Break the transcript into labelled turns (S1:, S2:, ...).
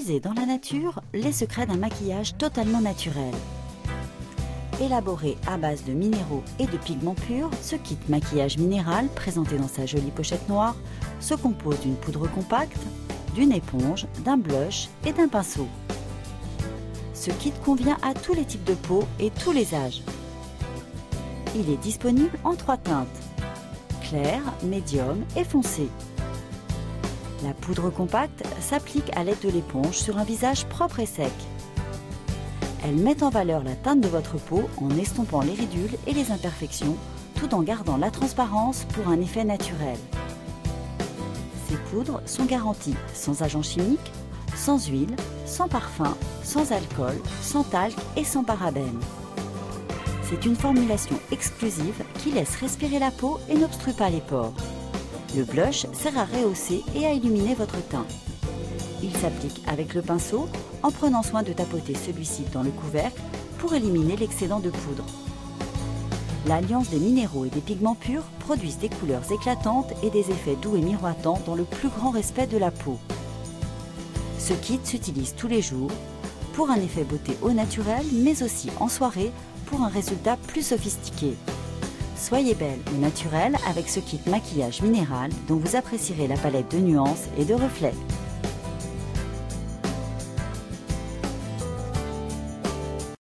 S1: puiser dans la nature les secrets d'un maquillage totalement naturel. Élaboré à base de minéraux et de pigments purs, ce kit maquillage minéral, présenté dans sa jolie pochette noire, se compose d'une poudre compacte, d'une éponge, d'un blush et d'un pinceau. Ce kit convient à tous les types de peau et tous les âges. Il est disponible en 3 teintes, clair, médium et foncé. La poudre compacte s'applique à l'aide de l'éponge sur un visage propre et sec. Elle met en valeur la teinte de votre peau en estompant les ridules et les imperfections, tout en gardant la transparence pour un effet naturel. Ces poudres sont garanties sans agents chimiques, sans huile, sans parfum, sans alcool, sans talc et sans parabènes. C'est une formulation exclusive qui laisse respirer la peau et n'obstrue pas les pores. Le blush sert à rehausser et à illuminer votre teint. Il s'applique avec le pinceau en prenant soin de tapoter celui-ci dans le couvercle pour éliminer l'excédent de poudre. L'alliance des minéraux et des pigments purs produisent des couleurs éclatantes et des effets doux et miroitants dans le plus grand respect de la peau. Ce kit s'utilise tous les jours pour un effet beauté au naturel, mais aussi en soirée pour un résultat plus sophistiqué. Soyez belle ou naturelle avec ce kit maquillage minéral dont vous apprécierez la palette de nuances et de reflets.